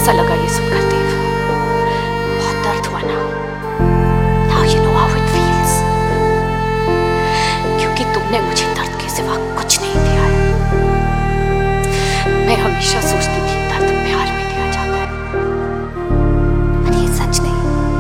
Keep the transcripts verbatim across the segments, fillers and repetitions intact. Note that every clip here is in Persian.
कैसा लगा ये सुनकर देव? बहुत दर्द हुआ ना? Now you know how it feels. क्योंकि तुमने मुझे दर्द के सिवा कुछ नहीं दिया है। मैं हमेशा सोचती थी दर्द प्यार में दिया जाता है, पर ये सच नहीं।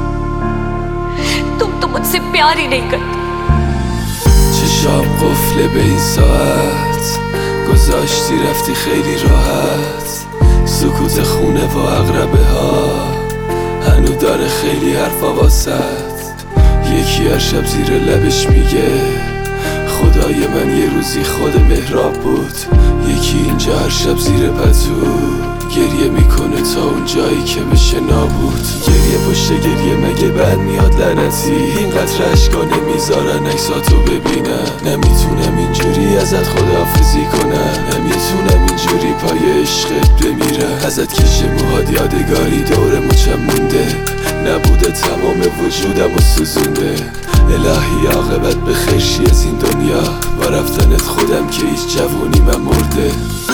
तुम तो मुझसे प्यार ही नहीं करती। چشام قفله به این ساعت گذاشتی رفتی خیلی راحت. سکوت خونه و اقربه ها هنو داره خیلی حرفا واسط. یکی هر شب زیر لبش میگه خدای من یه روزی خود مهراب بود. یکی اینجا هر شب زیر پتو گریه میکنه تا اون جایی که بشه نابود. گریه پشت گریه مگه بد میاد لعنتی؟ اینقدر اشکا نمیذارن عکساتو ببینن. نمیتونم اینجوری ازت خداحافظی کنم، نمیتونم اینجوری پای عشقت بمیرم. ازت کشه موهات یادگاری دور مچم مونده، نبوده تمام وجودم و سوزونده. الهی عاقبت به خیرشی از این دنیا، با رفتنت خودم که هیچ جوونی من مرده.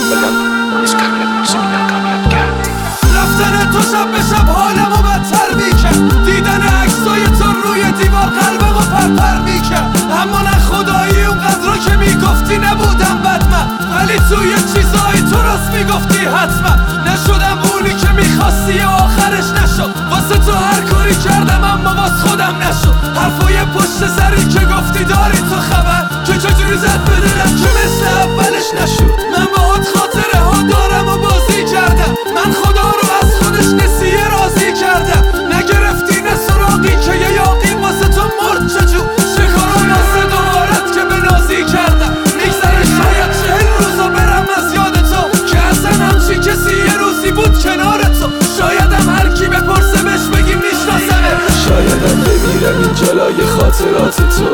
رفتن تو شب به شب حالمو بدتر میکرد. دیدن عکسای تو روی دیوار قلبمو پرپر میکرد. اما نه خدایی اونقدر رو که میگفتی نبودم بد من، ولی توی چیزایی تو راست میگفتی حتما. نشدم اونی که میخواستی و آخرش نشد. واسه تو هر کاری کردم اما واس خودم نشد. حرفای پشت سری که گفتی داری تو خبر، که چجوری زد بدونم که مثل اولش نشد. من باهات خاطره ها دارم و بازی کردم. من خدا رو از خودش نسیه راضی کردم. نگرفتی نه سراغی که یه یاقی واسه تو مرد چجور. شکارم واسه دوبارت که به نازی کردم. میگذره شاید چهل روزا برم از یاد تو، که اصلا همچی کسی یه روزی بود کنار تو. شایدم هر کی بپرسه بهش بگیم میشناسمه. شایدم بمیرم این جلای خاطرات تو.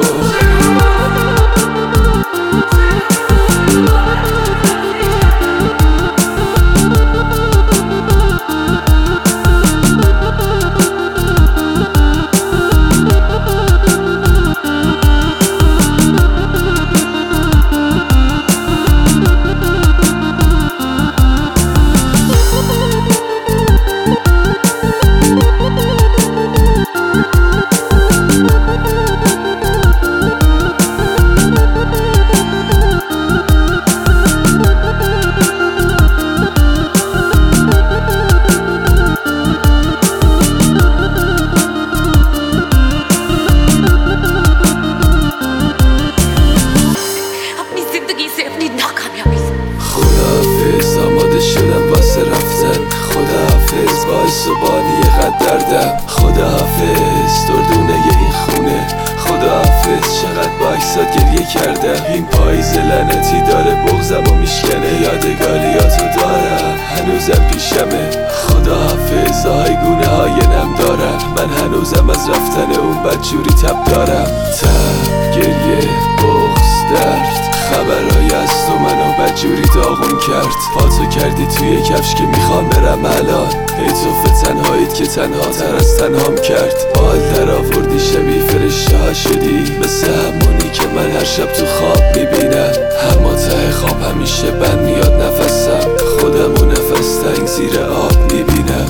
خداحافظ باعث و بانی قدردم. خداحافظ دردونه این خونه. خداحافظ چقدر با عکسات گریه کردم. این پاییز لعنتی داره بغضم و میشکنه. یادگاریاتو دارم هنوزم پیشمه. خداحافظ آیگونه های نم دارم. من هنوزم از رفتن اون بدجوری تب دارم. تب، گریه، بغض، درد، خبرهای از تو منو بدجوری داغون کرد. پاتو کردی توی کفش که میخوام برم الان. ای توفه تنهاییت که تنها تر از تنهام کرد. بال در آوردی شبیه فرشته ها شدی، مثل همونی که من هر شب تو خواب میبینم. اما ته خواب همیشه بند میاد نفسم. خودم و نفس تنگ زیر آب میبینم.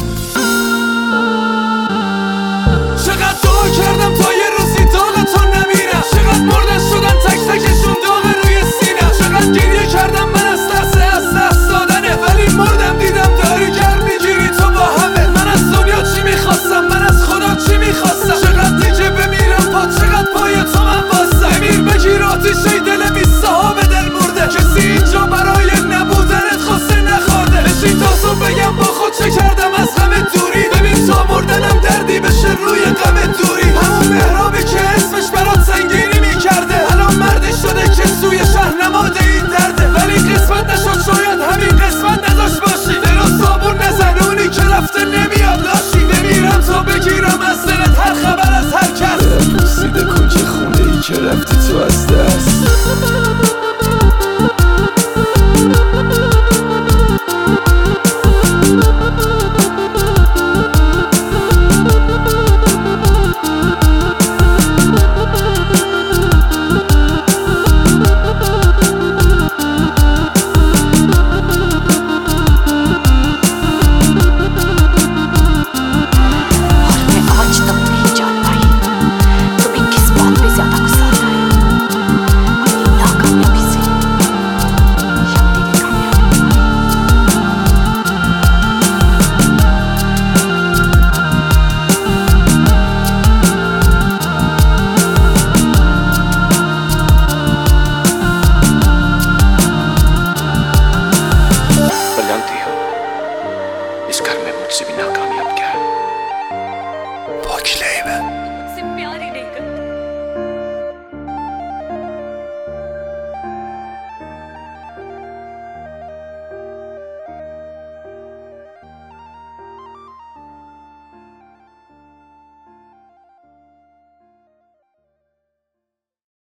چقدر دعا کردم تا یه روزی داغ تو نمیرم. چقدر مردن شدن تک تکشون داغ روی سینم. چقدر گریه کردم من از ترس از دست دادنه، ولی مردم دیدم داری گرم میگیری تو با همه. من از دنیا چی میخواستم، من از خدا چی میخواستم. چقدر دیگه بمیرم پا، چقدر پای تو من باستم. بمیر بگیر آتیشه دل بیسته ها به دل مرده. کسی اینجا برای نبودنت خواسته نخورده. بشین تا صبح بگم با خود چه کردم از همه دوری. ببین تا مردنم دردی بشه روی غم دوری. همون مهرابی که اسمش برات سنگینی میکرده، الان مردی شده که سوی شهر نماده این درده. ولی قسمت نشد، شاید همین قسمت نداشت باشی. دل و صابون نزن اونی که رفته نمیاد لاشی. نمیرم تا بگیرم از دلت هر خبر از هر کس. پوسیده کنج خونه ای که رفتی تو از دست. ناکامیت کرد. پاک لیبه